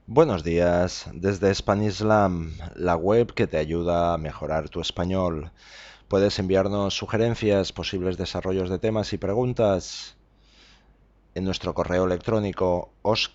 Buenos días, desde Spanislam, la web que te ayuda a mejorar tu español. Puedes enviarnos sugerencias, posibles desarrollos de temas y preguntas en nuestro correo electrónico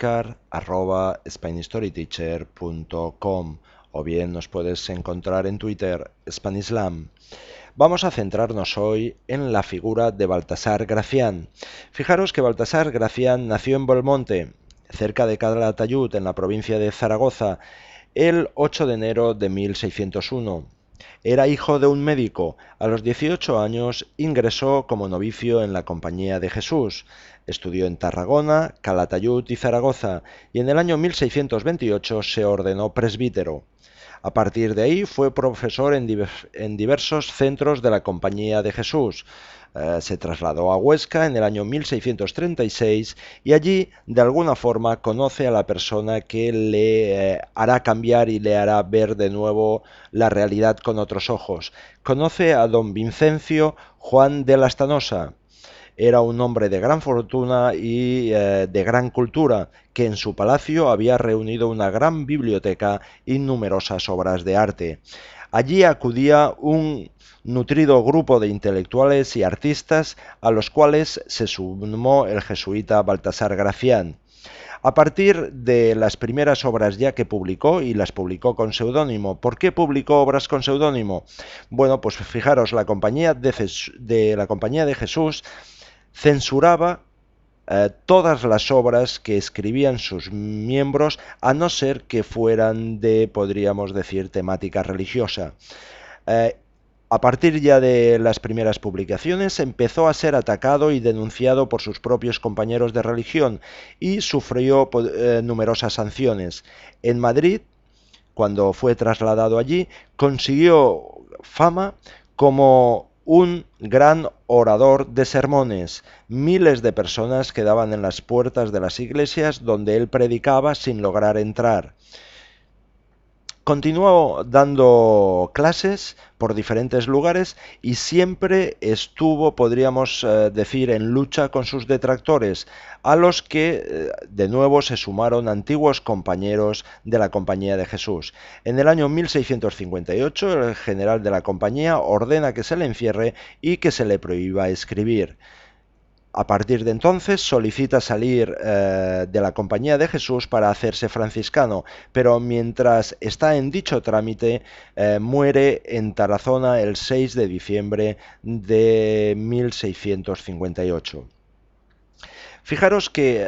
oscar@spainhistoryteacher.com o bien nos puedes encontrar en Twitter Spanislam. Vamos a centrarnos hoy en la figura de Baltasar Gracián. Fijaros que Baltasar Gracián nació en Belmonte, cerca de Calatayud, en la provincia de Zaragoza, el 8 de enero de 1601. Era hijo de un médico. A los 18 años ingresó como novicio en la Compañía de Jesús. Estudió en Tarragona, Calatayud y Zaragoza, y en el año 1628 se ordenó presbítero. A partir de ahí fue profesor en diversos centros de la Compañía de Jesús. Se trasladó a Huesca en el año 1636 y allí, de alguna forma, conoce a la persona que le hará cambiar y le hará ver de nuevo la realidad con otros ojos. Conoce a don Vincencio Juan de Lastanosa. Era un hombre de gran fortuna y de gran cultura, que en su palacio había reunido una gran biblioteca y numerosas obras de arte. Allí acudía un nutrido grupo de intelectuales y artistas a los cuales se sumó el jesuita Baltasar Gracián. A partir de las primeras obras ya que publicó, y las publicó con seudónimo. ¿Por qué publicó obras con seudónimo? Bueno, pues fijaros, la Compañía de Jesús censuraba todas las obras que escribían sus miembros, a no ser que fueran de, podríamos decir, temática religiosa. Eh, a partir ya de las primeras publicaciones empezó a ser atacado y denunciado por sus propios compañeros de religión y sufrió numerosas sanciones. En Madrid, cuando fue trasladado allí, consiguió fama como un gran orador de sermones. Miles de personas quedaban en las puertas de las iglesias donde él predicaba sin lograr entrar. Continuó dando clases por diferentes lugares y siempre estuvo, podríamos decir, en lucha con sus detractores, a los que de nuevo se sumaron antiguos compañeros de la Compañía de Jesús. En el año 1658, el general de la compañía ordena que se le encierre y que se le prohíba escribir. A partir de entonces solicita salir de la Compañía de Jesús para hacerse franciscano, pero mientras está en dicho trámite muere en Tarazona el 6 de diciembre de 1658. Fijaros que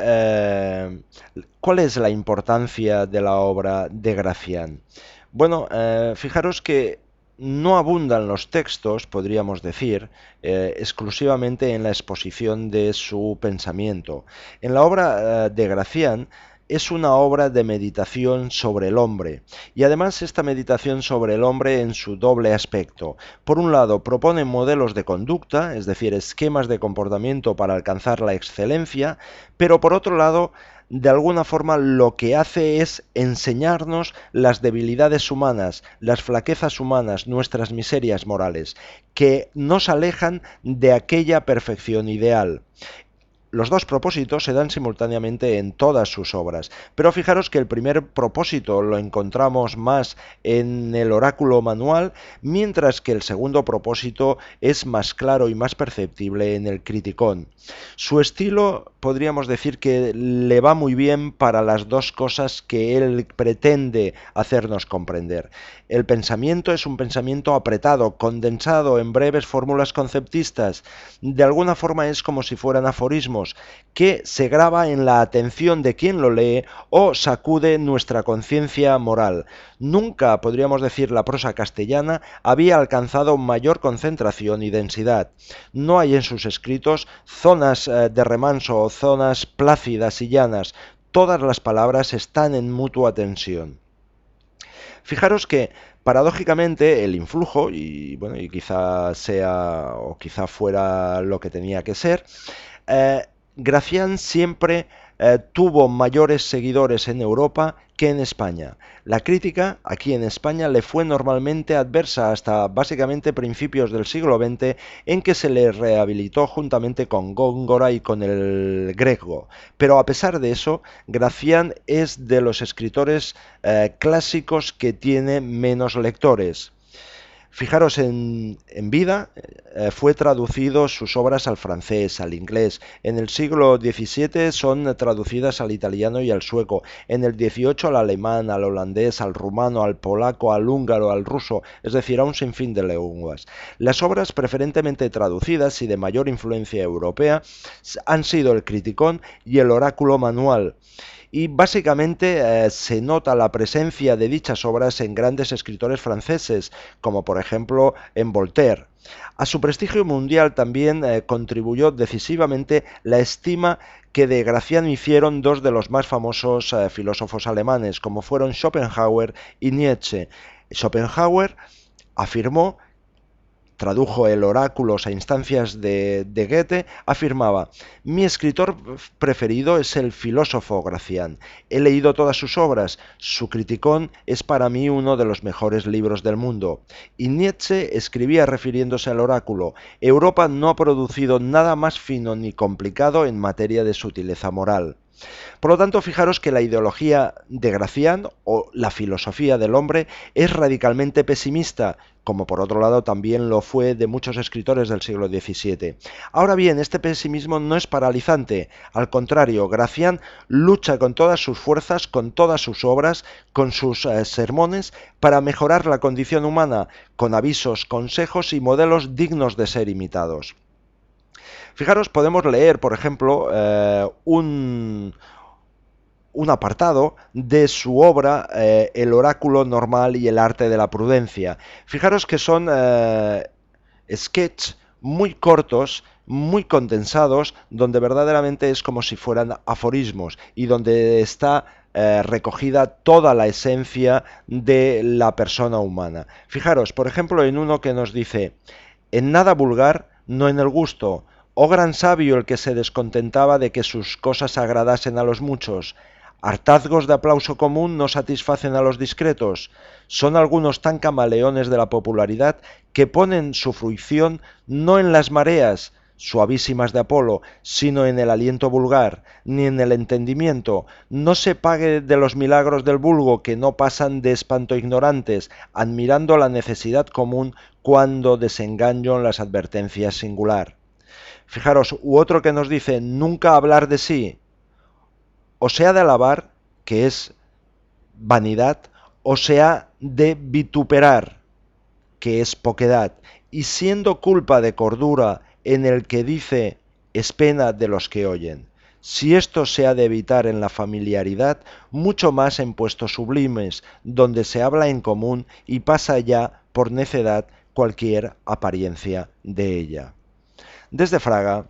¿cuál es la importancia de la obra de Gracián? Bueno, fijaros que no abundan los textos, podríamos decir, exclusivamente en la exposición de su pensamiento. En la obra de Gracián es una obra de meditación sobre el hombre, y además esta meditación sobre el hombre en su doble aspecto. Por un lado, propone modelos de conducta, es decir, esquemas de comportamiento para alcanzar la excelencia, pero por otro lado, de alguna forma lo que hace es enseñarnos las debilidades humanas, las flaquezas humanas, nuestras miserias morales, que nos alejan de aquella perfección ideal. Los dos propósitos se dan simultáneamente en todas sus obras, pero fijaros que el primer propósito lo encontramos más en el oráculo manual, mientras que el segundo propósito es más claro y más perceptible en el criticón. Su estilo podríamos decir que le va muy bien para las dos cosas que él pretende hacernos comprender. El pensamiento es un pensamiento apretado, condensado en breves fórmulas conceptistas. De alguna forma es como si fueran aforismos que se graba en la atención de quien lo lee o sacude nuestra conciencia moral. Nunca, podríamos decir, la prosa castellana había alcanzado mayor concentración y densidad. No hay en sus escritos zonas de remanso o zonas plácidas y llanas. Todas las palabras están en mutua tensión. Fijaros que paradójicamente el influjo, y bueno, y quizá sea o quizá fuera lo que tenía que ser, Gracián siempre tuvo mayores seguidores en Europa que en España. La crítica aquí en España le fue normalmente adversa hasta básicamente principios del siglo XX, en que se le rehabilitó juntamente con Góngora y con el Greco. Pero a pesar de eso, Gracián es de los escritores clásicos que tiene menos lectores. Fijaros, en vida fue traducido sus obras al francés, al inglés. En el siglo XVII son traducidas al italiano y al sueco. En el XVIII al alemán, al holandés, al rumano, al polaco, al húngaro, al ruso, es decir, a un sinfín de lenguas. Las obras preferentemente traducidas y de mayor influencia europea han sido el Criticón y el Oráculo Manual. Y básicamente se nota la presencia de dichas obras en grandes escritores franceses, como por ejemplo en Voltaire. A su prestigio mundial también contribuyó decisivamente la estima que de Gracián hicieron dos de los más famosos filósofos alemanes, como fueron Schopenhauer y Nietzsche. Schopenhauer afirmó, tradujo el Oráculos a instancias de Goethe, afirmaba: mi escritor preferido es el filósofo Gracián. He leído todas sus obras. Su Criticón es para mí uno de los mejores libros del mundo. Y Nietzsche escribía refiriéndose al oráculo: Europa no ha producido nada más fino ni complicado en materia de sutileza moral. Por lo tanto, fijaros que la ideología de Gracián, o la filosofía del hombre, es radicalmente pesimista, como por otro lado también lo fue de muchos escritores del siglo XVII. Ahora bien, este pesimismo no es paralizante. Al contrario, Gracián lucha con todas sus fuerzas, con todas sus obras, con sus sermones, para mejorar la condición humana, con avisos, consejos y modelos dignos de ser imitados. Fijaros, podemos leer, por ejemplo, un apartado de su obra El oráculo normal y el arte de la prudencia. Fijaros que son sketches muy cortos, muy condensados, donde verdaderamente es como si fueran aforismos y donde está recogida toda la esencia de la persona humana. Fijaros, por ejemplo, en uno que nos dice: en nada vulgar, no en el gusto. Oh gran sabio el que se descontentaba de que sus cosas agradasen a los muchos. Hartazgos de aplauso común no satisfacen a los discretos. Son algunos tan camaleones de la popularidad que ponen su fruición no en las mareas suavísimas de Apolo, sino en el aliento vulgar, ni en el entendimiento. No se pague de los milagros del vulgo, que no pasan de espanto ignorantes, admirando la necesidad común cuando desengaño las advertencias singular. Fijaros, u otro que nos dice: nunca hablar de sí, o sea de alabar, que es vanidad, o sea de vituperar, que es poquedad, y siendo culpa de cordura en el que dice, es pena de los que oyen. Si esto se ha de evitar en la familiaridad, mucho más en puestos sublimes, donde se habla en común y pasa ya por necedad cualquier apariencia de ella. Desde Fraga,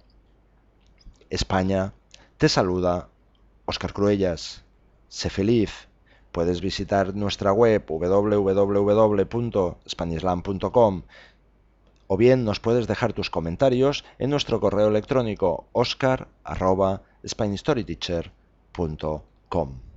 España, te saluda Óscar Cruellas. Sé feliz. Puedes visitar nuestra web www.spanislam.com o bien nos puedes dejar tus comentarios en nuestro correo electrónico oscar@spanistoryteacher.com.